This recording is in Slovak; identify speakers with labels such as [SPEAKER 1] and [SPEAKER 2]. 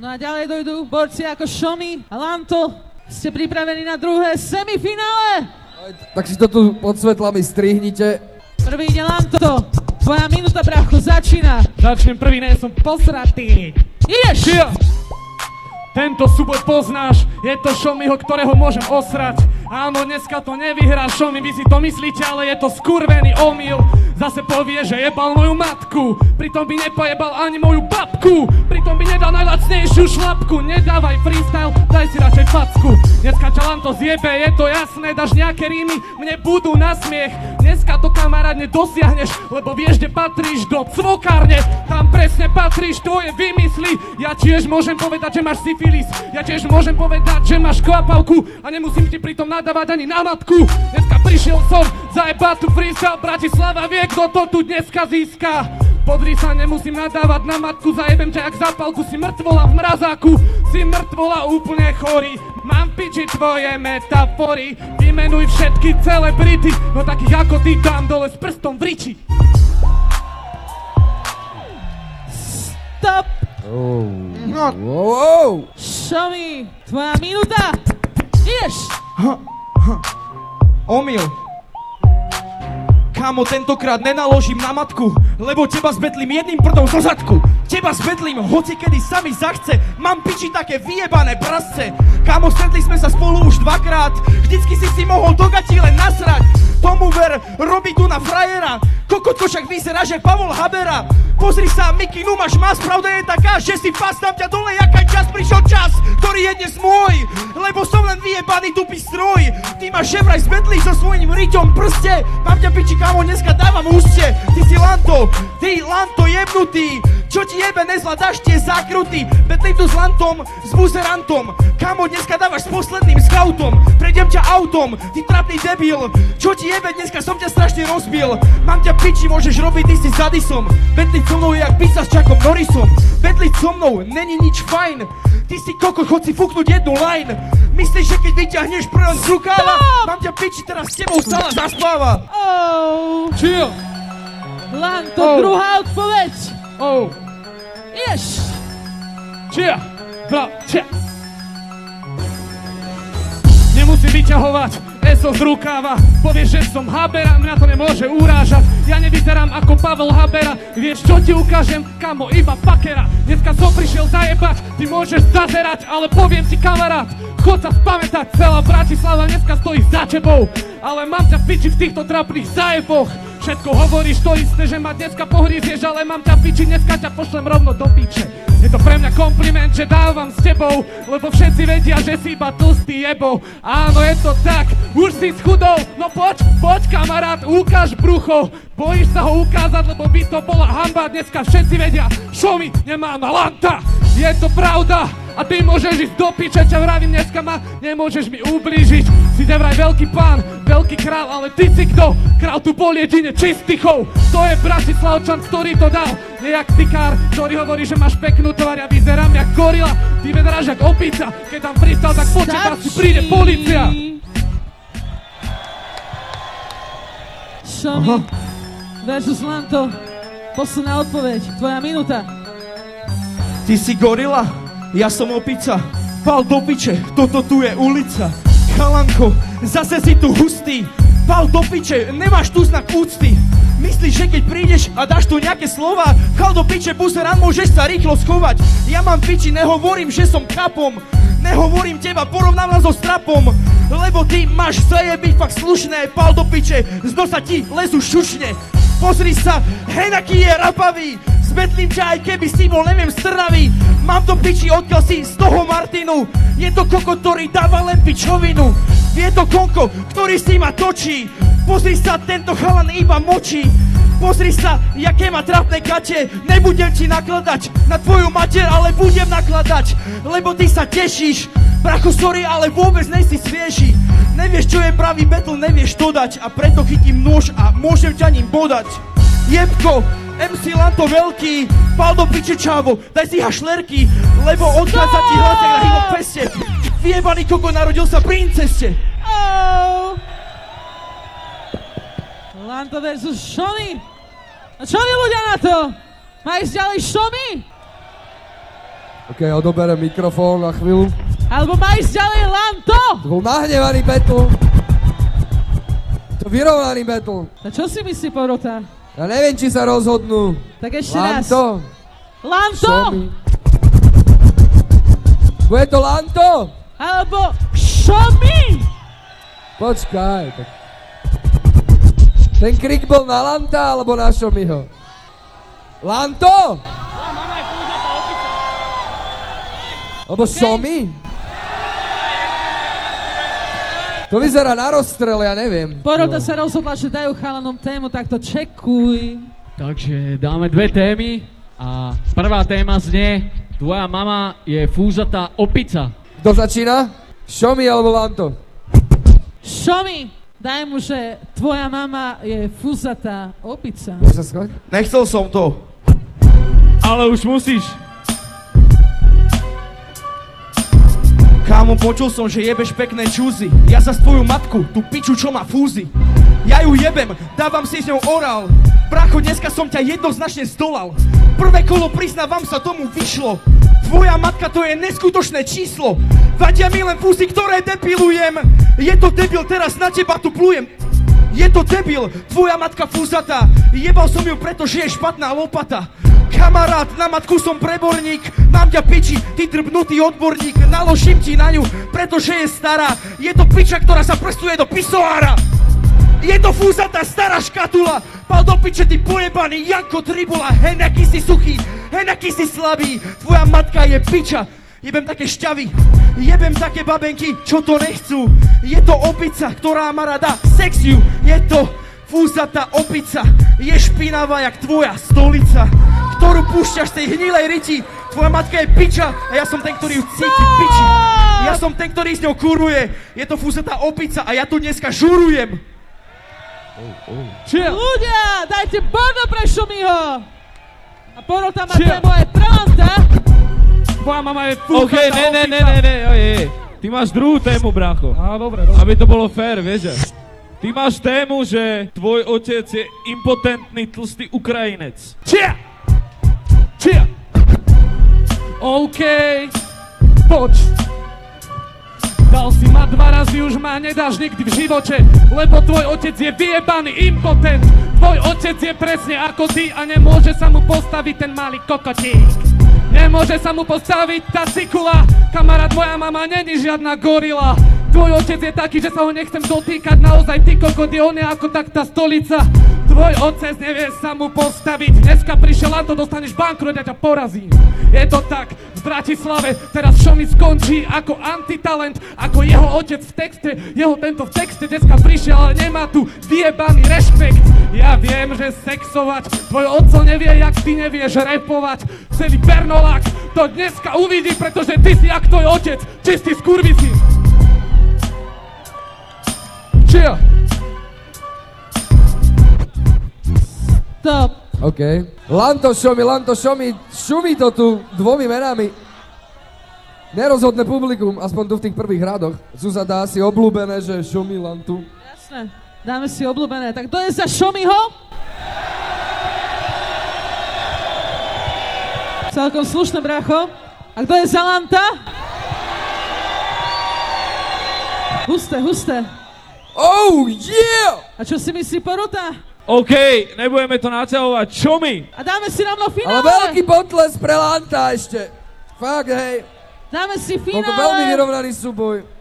[SPEAKER 1] No a ďalej dojdú borci ako Šomi a Lanto. Ste pripravení na druhé semifinále?
[SPEAKER 2] Tak si to tu pod svetlami strihnite.
[SPEAKER 1] Prvý ide Lanto. Tvoja minúta, brácho, začína.
[SPEAKER 3] Začnem prvý, nie som posratý.
[SPEAKER 1] Ideš!
[SPEAKER 3] Čia! Tento súboj poznáš, je to Šomiho, ktorého môžem osrať. Áno, dneska to nevyhrá Šomi, vy si to myslíte, ale je to skurvený omyl. Zase povie, že jebal moju matku, pritom by nepojebal ani moju babku, pritom by nedal najlacnejšiu šlapku. Nedávaj freestyle, daj si radšej facku. Dneska ťa Lanto zjebe, je to jasné, dáš nejaké rímy, mne budú na smiech. Dneska to, kamarát, nedosiahneš, lebo vieš, kde patríš, do cvokárne. Tam presne patríš, to je vymysli. Ja tiež môžem povedať, že máš syfilis, ja tiež môžem povedať, že máš kvapavku a nemusím ti pritom nadávať ani na matku. Dneska prišiel som zajebať tu freestyle, Bratislava vie, kto to tu dneska získa. Podri sa, nemusím nadávať na matku, zajebem ťa jak zápalku, si mŕtvola v mrazáku, si mŕtvola úplne chorý. Mám piči tvoje metafory, vymenuj všetky celebrity, no takých ako ty dám dole s prstom v riči.
[SPEAKER 1] Stop!
[SPEAKER 2] Wow.
[SPEAKER 1] Šomi, tvoja minúta. Ideš!
[SPEAKER 4] Omyl. Kámo, tentokrát nenaložím na matku, lebo teba zbetlím jedným prdom zo zadku. Teba zbetlím hoci kedy sa mi zachce, mám piči také vyjebané prasce. Kámo, stretli sme sa spolu už dvakrát, vždycky si mohol do gatí len nasrať. Tomu ver, robí tu na frajera, kokotko však vyzeráš jak Pavol Habera. Pozri sa, Miky, no máš mas, pravda je taká, že si fast dám ťa dole, jaká čas, prišiel čas, ktorý je dnes môj, lebo som len vyjebaný tupý stroj. Ty ma ševraj zbetlíš so svojím riťom prste, mám ťa piči, kámo, dneska dávam úste. Ty si Lanto jebnutý, čo ti jebe, nezvládaš tie zákrutý. Betlím tu s Lantom, s buzerantom, kámo, dneska dávaš s posledným scoutom. Prejdem ťa autom, ty trapný debil, čo ti jebe, dneska som ťa strašne rozbil. Mám ťa piči, môžeš robiť, ty si za disom. Betliť so mnou je jak pizza s Chuckom Norrisom. Betliť so mnou není nič fajn, ty si kokot, chod si fúknuť jednu line. Myslíš, že keď vyťahneš prven z rukáva, mám ťa piči, teraz s tebou stále zaspáva.
[SPEAKER 3] Chill!
[SPEAKER 1] Lanto, druhá odpoveď. Ideš!
[SPEAKER 3] Čia! Čia! Nemusím vyťahovať eso z rukáva, povieš, že som Habera, mňa to nemôže urážať. Ja nevyzerám ako Pavel Habera, vieš čo ti ukážem, kamo, iba pakera. Dneska som prišiel zajebať, ty môžeš zazerať, ale poviem ti, kamarát, chod sa spamätať, celá Bratislava dneska stojí za tebou, ale mám ťa v piči v týchto trapných zajeboch. Všetko hovoríš to isté, že ma dneska pohrízieš, ale mám ťa v piči, dneska ťa pošlem rovno do piče. Je to pre mňa kompliment, že dávam s tebou, lebo všetci vedia, že si iba tlstý jebou. Áno, je to tak, už si schudol, no poď kamarát, ukáž brucho. Bojíš sa ho ukázať, lebo by to bola hanba, dneska všetci vedia, Šomi nemá na Lanta. Je to pravda a ty môžeš ísť do piče, ťa vravím, dneska ma nemôžeš mi ublížiť. Si nevraj veľký pán, veľký král, ale ty si kto? Král tu bol jedine čistichov. To je Bratislavčan, ktorý to dal, nie jak pikár, ktorý hovorí, že máš peknú tvár, ja vyzerám jak gorila, ty vyzeráš jak opica, keď tam pristal, tak po teba si príde polícia.
[SPEAKER 1] Šomi versus Lanto, posledná odpoveď, tvoja minúta.
[SPEAKER 4] Ty si gorila, ja som opica, pal do piče, toto tu je ulica. Chalanko, zase si tu hustý, pal do piče, nemáš tu znak úcty. Myslíš, že keď prídeš a dáš tu nejaké slova, chal do piče, buzeran, môžeš sa rýchlo schovať. Ja mám piči, nehovorím, že som kapom, nehovorím teba, porovnávam so strapom, lebo ty máš zajebiť fakt slušné, pal do piče, z nosa ti lezu šušne. Pozri sa, henaký je rapavý, zbetlím ťa aj keby si bol, neviem, strnavý. Mám to piči, odkiaľ si z toho Martinu, je to koko, ktorý dáva len pičovinu. Je to konko, ktorý si ma točí, pozri sa, tento chalan iba močí. Pozri sa, jaké má trapné gate, nebudem ti nakladať na tvoju mater, ale budem nakladať, lebo ty sa tešíš. Bracho, sorry, ale vôbec nejsi svieži. Nevieš, čo je pravý battle, nevieš to dať, a preto chytím nôž a môžem ťa ním bodať. Jebko, MC Lanto veľký, pal do piče, čávo, daj si hašlerky, lebo odchádza ti hlas jak na hip-hop feste. Vyjebaný koko, narodil sa pri inceste.
[SPEAKER 1] Lanto versus Šomi. A čo vy ľudia na to? Má ísť ďalej Šomi?
[SPEAKER 2] OK, odoberem mikrofón na chvíľu.
[SPEAKER 1] Alebo má ísť ďalej Lanto?
[SPEAKER 2] To bol nahnevaný battle. To vyrovnaný battle.
[SPEAKER 1] A čo si myslí porota?
[SPEAKER 2] Ja neviem, či sa rozhodnú.
[SPEAKER 1] Tak ešte raz.
[SPEAKER 2] Lanto.
[SPEAKER 1] Lanto?
[SPEAKER 2] Šomi. Bude to Lanto?
[SPEAKER 1] Alebo Šomi?
[SPEAKER 2] Počkaj. Tak... Ten krik bol na Lanta, alebo na Šomiho? Lanto? Alebo Šomi? To vyzerá na rozstrel, ja neviem.
[SPEAKER 1] Porota sa rozhodla, že dajú chalanom tému, tak to čekuj.
[SPEAKER 5] Takže dáme dve témy a prvá téma znie: tvoja mama je fúzatá opica.
[SPEAKER 2] Kto začína? Šomi alebo Lanto?
[SPEAKER 1] Šomi, daj mu, že tvoja mama je fúzatá opica.
[SPEAKER 2] Môže sa schoď?
[SPEAKER 4] Nechcel som to.
[SPEAKER 3] Ale už musíš.
[SPEAKER 4] Kámo, počul som, že jebeš pekné čúzy. Ja za tvoju matku, tú piču, čo má fúzy. Ja ju jebem, dávam si s ňou orál. Bracho, dneska som ťa jednoznačne zdolal. Prvé kolo, priznávam sa, tomu vyšlo. Tvoja matka, to je neskutočné číslo. Vadia mi len fúzy, ktoré depilujem. Je to debil, teraz na teba tu plujem. Je to debil, tvoja matka fúzatá. Jebal som ju, pretože je špatná lopata. Kamarát, na matku som preborník. Mám ťa piči, ty drbnutý odborník. Naložím ti na ňu, pretože je stará. Je to piča, ktorá sa prstuje do pisoára. Je to fúzatá stará škatula. Pal do piče, ty pojebaný Janko Tribula. Hen, aký si suchý, hen, aký si slabý. Tvoja matka je piča. Jebem také šťavy, jebem také babenky, čo to nechcú. Je to opica, ktorá má rada sexiu. Je to fúzatá opica. Je špinavá jak tvoja stolica, ktorú púšťaš z tej hnilej riti. Tvoja matka je piča a ja som ten, ktorý ju cíti v piči. Ja som ten, ktorý s ňou kuruje. Je to fúzatá opica a ja tu dneska žurujem.
[SPEAKER 3] Chill.
[SPEAKER 1] Ľudia, dajte bordo pre Šomiho. A porota má
[SPEAKER 3] Chill.
[SPEAKER 1] tému aj Pranta.
[SPEAKER 3] Tvoja mama je fúzatá
[SPEAKER 6] OK, ne, ojej. Ty máš druhú tému, brácho.
[SPEAKER 3] Á, dobre.
[SPEAKER 6] Aby to bolo fér, vieš. Ty máš tému, že tvoj otec je impotentný tlstý Ukrajinec.
[SPEAKER 3] Čia! OK, poď. Dal si ma 2 razy, už ma nedáš nikdy v živote, lebo tvoj otec je vyjebaný impotent. Tvoj otec je presne ako ty a nemôže sa mu postaviť ten malý kokotík. Nemôže sa mu postaviť tá cikula. Kamarát, moja mama není žiadna gorila. Tvoj otec je taký, že sa ho nechcem dotýkať. Naozaj, ty kokot, on je ako tak tá stolica. Tvoj otec nevie sa mu postaviť. Dneska prišiel Lanto, dostaneš bankrot, ja ťa porazím. Je to tak, v Bratislave teraz Šomi skončí ako antitalent. Ako jeho otec v texte, jeho tento v texte dneska prišiel, ale nemá tu vyjebaný rešpekt. Ja viem, že sexovať, tvoj otco nevie, jak ty nevieš repovať. Celý Bernolák to dneska uvidí, pretože ty si jak tvoj otec, čistý skurvisín. Chill.
[SPEAKER 1] Stop.
[SPEAKER 2] OK. Lanto, Šomi, šumí to tu 2 menami. Nerozhodné publikum, aspoň tu v tých prvých radoch. Zuzá dá si obľúbené, že Šomi, Lantu.
[SPEAKER 1] Jasné, dáme si obľúbené. Tak kto je za Šomiho? Celkom slušné, bracho. A kto je za Lanta? Husté.
[SPEAKER 2] Oh, yeah!
[SPEAKER 1] A čo si myslí porota?
[SPEAKER 6] OK, nebudeme to naťahovať. Šomi!
[SPEAKER 1] A dáme si rovno
[SPEAKER 2] Ale
[SPEAKER 1] finále.
[SPEAKER 2] veľký potles pre Lanta ešte. Fakt, hej.
[SPEAKER 1] Dáme si
[SPEAKER 2] Bol to veľmi
[SPEAKER 1] finále.
[SPEAKER 2] vyrovnaný súboj.